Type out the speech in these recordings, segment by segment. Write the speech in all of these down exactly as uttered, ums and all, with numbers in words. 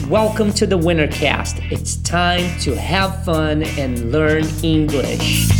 Welcome to the Wintercast. It's time to have fun and learn English.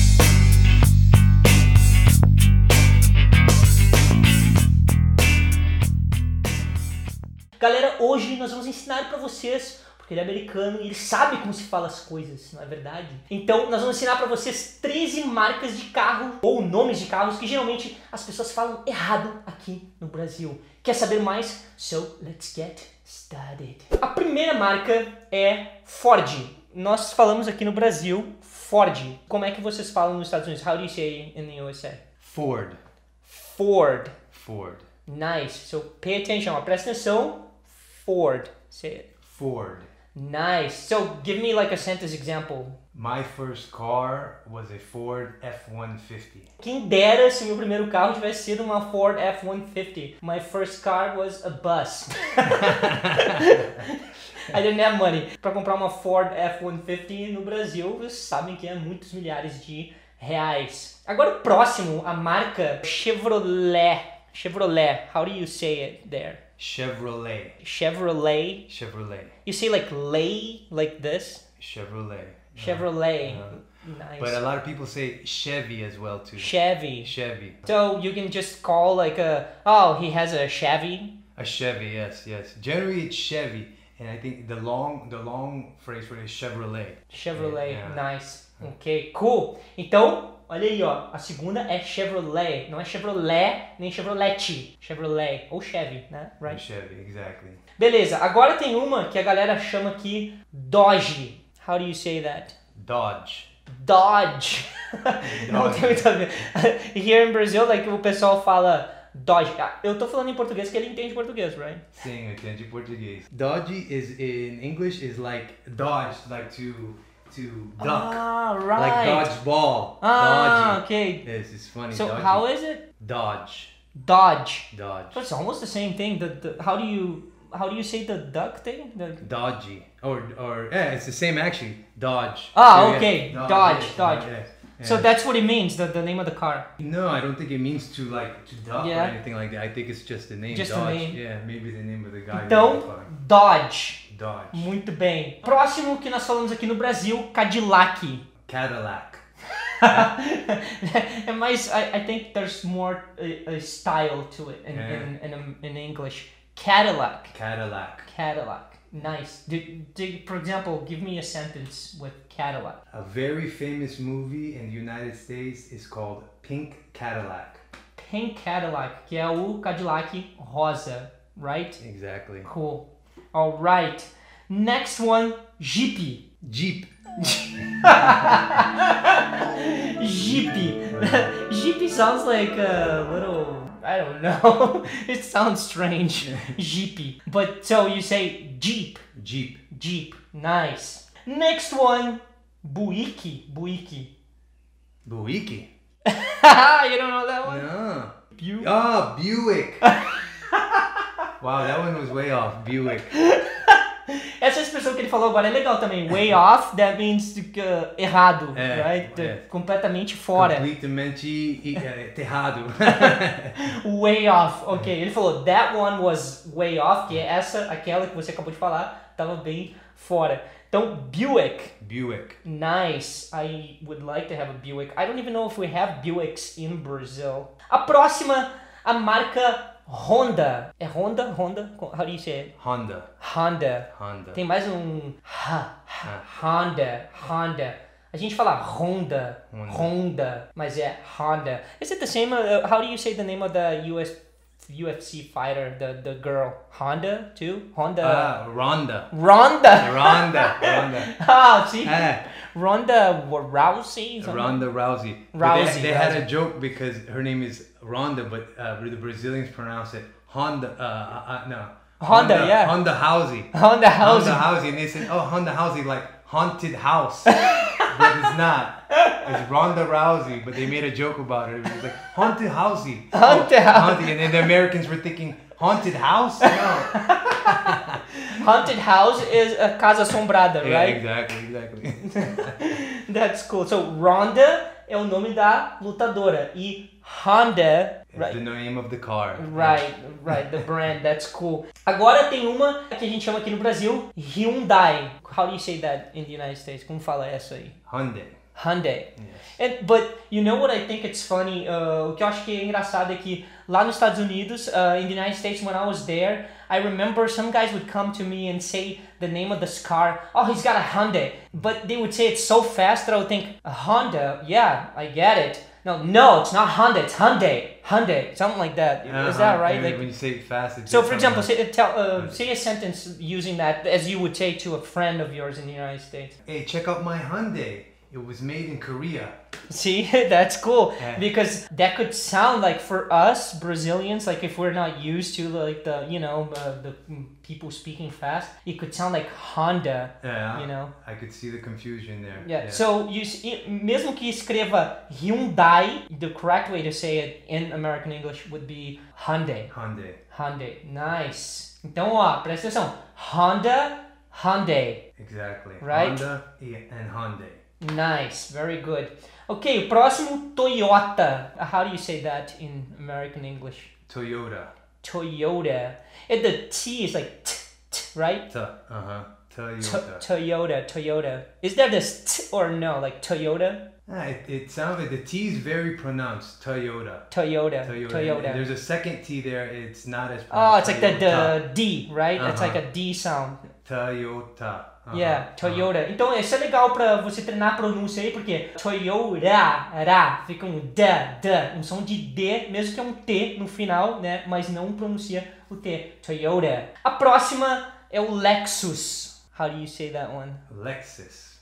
Galera, hoje nós vamos ensinar para vocês, porque ele é americano e ele sabe como se fala as coisas, não é verdade? Então, nós vamos ensinar para vocês treze marcas de carro ou nomes de carros que geralmente as pessoas falam errado aqui no Brasil. Quer saber mais? So, let's get started. A primeira marca é Ford. Nós falamos aqui no Brasil Ford. Como é que vocês falam nos Estados Unidos? How do you say in the U S A? Ford. Ford. Ford. Nice. So, pay attention. Presta atenção. Ford. Say it. Ford. Nice. So, give me like a sentence example. My first car was a Ford F one fifty. Quem dera se meu primeiro carro tivesse sido uma Ford F one fifty. My first car was a bus. I didn't have money. Para comprar uma Ford F one fifty no Brasil, vocês sabem que é muitos milhares de reais. Agora o próximo, a marca Chevrolet. Chevrolet. How do you say it there? Chevrolet. Chevrolet. Chevrolet. You say like lay, like this? Chevrolet. Chevrolet. Uh, Nice. But a lot of people say Chevy as well too. Chevy. Chevy. So you can just call like a, oh, he has a Chevy. A Chevy, yes, yes. Generally it's Chevy, and I think the long, the long phrase for it is Chevrolet. Chevrolet, Yeah. nice. Ok, cool. Então, olha aí, ó. A segunda é Chevrolet. Não é Chevrolet, nem Chevrolet. Chevrolet. Ou Chevy, né? Right? Chevy, exactly. Beleza, agora tem uma que a galera chama aqui Dodge. How do you say that? Dodge. Dodge. Não tem muito a ver. Here in Brazil, like, o pessoal fala Dodge. Eu tô falando em português que ele entende português, right? Sim, eu entendo português. Dodge is in English is like dodge, like to to duck. Ah, right. Like dodgeball. Ah, Dodgy. okay. Yes, it's funny. So dodgy. how is it? Dodge. Dodge. Dodge. But it's almost the same thing. The, the how do you how do you say the duck thing? The... Dodgy. Or or yeah, it's the same actually. Dodge. Ah, Yeah, okay. yeah. Dodge, yes, Dodge. yes, So yeah. that's what it means. The, the name of the car. No, I don't think it means to like to duck Yeah. or anything like that. I think it's just the name. Just the Dodge. name. Yeah, maybe the name of the guy. who made the Então, car. Dodge. Dodge. Muito bem. Próximo que nós falamos aqui no Brasil, Cadillac. Cadillac. É mais, I, I think there's more a, a style to it in, Yeah. in, in, in English. Cadillac. Cadillac. Cadillac. Nice. Do, do, for example, give me a sentence with Cadillac. A very famous movie in the United States is called Pink Cadillac. Pink Cadillac, que é o Cadillac rosa, right? Exactly. Cool. All right. Next one, Jeep. Jeep. Jeep. Jeep sounds like a little, I don't know. It sounds strange. Jeep. But so you say Jeep. Jeep. Jeep. Nice. Next one, Buick. Buick. Buick. You don't know that one? No. Buick. Ah, Buick. Wow, that one was way off. Buick. Essa expressão que ele falou agora é legal também. Way off, that means uh, errado, É, right? é. Completamente fora. Completamente eh, errado. Way off, ok. Ele falou, that one was way off, que é essa, aquela que você acabou de falar, tava bem fora. Então, Buick. Buick. Nice. I would like to have a Buick. I don't even know if we have Buicks in Brazil. A próxima, a marca Honda. É Honda? Honda? How do you say it? Honda. Honda. Honda. Tem mais um ha, ha, Honda, Honda. A gente fala Honda, Honda. Honda, mas é Honda. Is it the same? Uh, how do you say the name of the U S U F C fighter, the the girl? Honda too? Honda. Ah, Ronda. Ronda. Ronda. Ronda. Ah, see? Eh, Ronda Rousey. something? Ronda Rousey. But Rousey, They, they had Rousey. a joke because her name is Ronda, but uh, the Brazilians pronounce it Honda. Uh, uh, uh, no. Honda, yeah. Honda Housey. Honda Housey. Honda Housey, and they said, "Oh, Honda Housey, like haunted house," but it's not. It's Ronda Rousey, but they made a joke about it. It was like haunted housey. Haunted oh, house. haunted, and then the Americans were thinking haunted house. No. Haunted house is a casa assombrada, Yeah, right? exactly, exactly. That's cool. So, Ronda é o nome da lutadora e Honda. It's Right. the name of the car. Right, right, the brand, that's cool. Agora tem uma que a gente chama aqui no Brasil, Hyundai. How do you say that in the United States? Como fala essa aí? Hyundai. Hyundai. Yes. And, but you know what I think it's funny? Uh, o que eu acho que é engraçado é que lá nos Estados Unidos, uh, in the United States, when I was there, I remember some guys would come to me and say the name of this car. Oh, he's got a Hyundai. But they would say it so fast that I would think, a Honda? Yeah, I get it. No, no, it's not Honda, it's Hyundai. Hyundai, something like that. Uh-huh. Is that right? And Like, when you say it fast, it's so, just for example, something say, tell, uh, say a sentence using that as you would say to a friend of yours in the United States. like, hey, check out my Hyundai. It was made in Korea. See, that's cool Yeah. because that could sound like for us Brazilians, like if we're not used to like the you know uh, the people speaking fast, it could sound like Honda. Yeah. You know. I could see the confusion there. Yeah. So you s- e- mesmo que escreva Hyundai, the correct way to say it in American English would be Hyundai. Hyundai. Hyundai. Nice. Então, ó, presta atenção. Honda, Hyundai. Exactly. Right? Honda and Hyundai. Nice, very good. Ok, o próximo, Toyota. How do you say that in American English? Toyota. Toyota. And the T is like t, t right? T. Uh-huh. To- Toyota. Toyota, Toyota. Is there this T or no, like Toyota? Ah, it, it sounds like the T is very pronounced. Toyota. Toyota, Toyota. Toyota. And there's a second T there. It's not as Oh, pronounced. it's like the, Toyota. the D, right? It's Uh-huh. like a D sound. Toyota. Uh-huh. Yeah, Uh-huh. Toyota. Então, isso é legal pra você treinar a pronúncia aí, porque Toyota, ra, fica um D, D, um som de D, mesmo que é um T no final, né? Mas não pronuncia o T. Toyota. A próxima é o Lexus. How do you say that one? Lexus.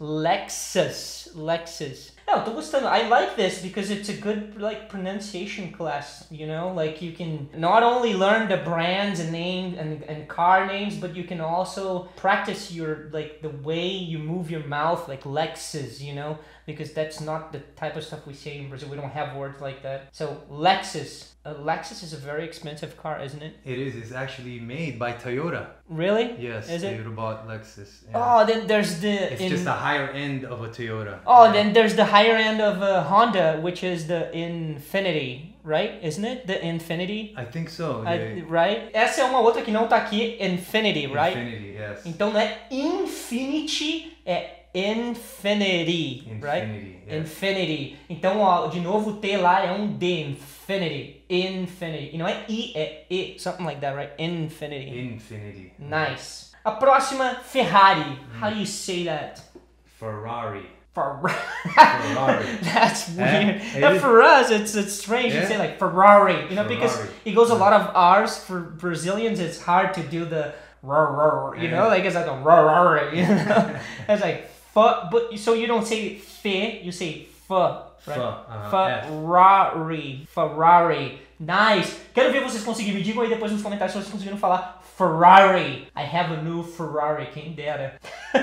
Lexus. Lexus. Não, tô gostando. I like this because it's a good like pronunciation class, you know? Like you can not only learn the brands and names and, and car names, but you can also practice your like the way you move your mouth, like Lexus, you know? Because that's not the type of stuff we say in Brazil. We don't have words like that. So Lexus. A Lexus is a very expensive car, isn't it? It is. It's actually made by Toyota. Really? Yes. Is it? Toyota bought Lexus. Yeah. Oh, then there's the It's in- just a higher end of a Toyota. Oh, Yeah. then there's the higher end of uh, Honda, which is the Infinity, right? Isn't it? The Infinity, I think so. I- yeah. right? Essa é uma outra que não tá aqui, Infinity, right? Infinity, yes. Então não é Infinity, é Infinity, right? Infinity, yes. Infinity. Então, ó, de novo, o T lá é um D, Infinity, Infinity. E não é I, é E, something like that, right? Infinity. Infinity. Nice. A próxima, Ferrari. How do you say that? Ferrari. Ferrari. Ferrari. That's weird. it But is. for us, it's it's strange. You Yeah. say like Ferrari, you know, because Ferrari. it goes a lot of R's. For Brazilians, it's hard to do the rah, rah, you know, Yeah. like it's like a rah, rah, you know. It's like fu, but so you don't say fe, you say fu, right? Fu, uh-huh, F. Ferrari, Ferrari. Nice. Quero ver vocês conseguirem. Me digam aí depois nos comentários se vocês conseguiram falar Ferrari. I have a new Ferrari. Quem dera.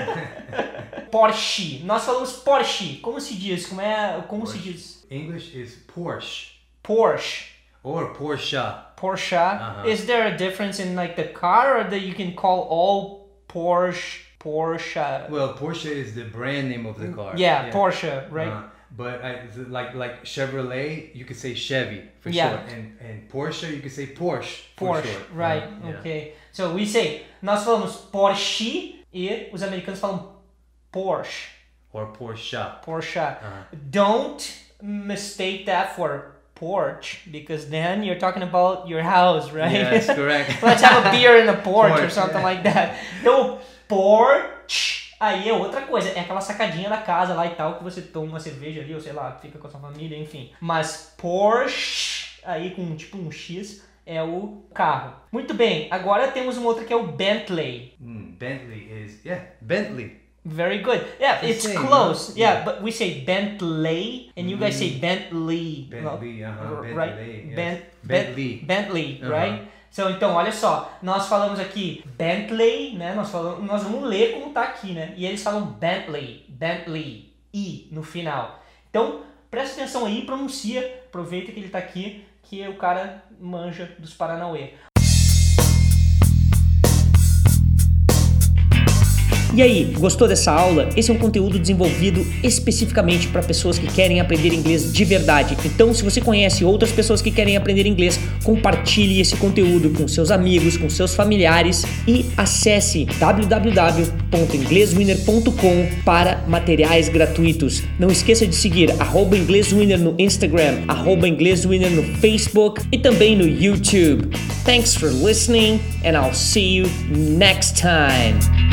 Porsche. Nós falamos Porsche. Como se diz? Como é? Como se Porsche. diz? English is Porsche Porsche. or Porsche. Porsche. Uh-huh. Is there a difference in like the car, or that you can call all Porsche Porsche? Well, Porsche is the brand name of the car. Yeah, Porsche, right? Uh, but I, th- like like Chevrolet, you could say Chevy for Yeah. short, and and Porsche, you could say Porsche. For Porsche, short. right? Uh, yeah. Okay. So we say nós falamos Porsche e os americanos falam Porsche. Or Porsche. Porsche. Uh-huh. Don't mistake that for porch, because then you're talking about your house, right? Yes, correct. Let's have a beer in the porch, or Porch, something yeah. like that. Então, porch, aí é outra coisa, é aquela sacadinha da casa lá e tal, que você toma uma cerveja ali, ou sei lá, fica com a sua família, enfim. Mas Porsche, aí com tipo um X, é o carro. Muito bem, agora temos uma outra que é o Bentley. Mm, Bentley is yeah Bentley. Very good. Yeah, The it's same, close. huh? Yeah, Yeah. but we say Bentley, and you guys say Bentley. Bentley, uh-huh, R- Bentley, right? yes. Ben- Bentley. Ben- Bentley, Uh-huh. right? So, então, olha só, nós falamos aqui Bentley, né? Nós falamos, nós vamos ler como tá aqui, né? E eles falam Bentley, Bentley, I no final. Então, presta atenção aí, pronuncia, aproveita que ele tá aqui, que o cara manja dos Paranauê. E aí, gostou dessa aula? Esse é um conteúdo desenvolvido especificamente para pessoas que querem aprender inglês de verdade. Então, se você conhece outras pessoas que querem aprender inglês, compartilhe esse conteúdo com seus amigos, com seus familiares e acesse w w w ponto inglês winner ponto com para materiais gratuitos. Não esqueça de seguir arroba inglêswinner no Instagram, arroba inglêswinner no Facebook e também no YouTube. Thanks for listening and I'll see you next time.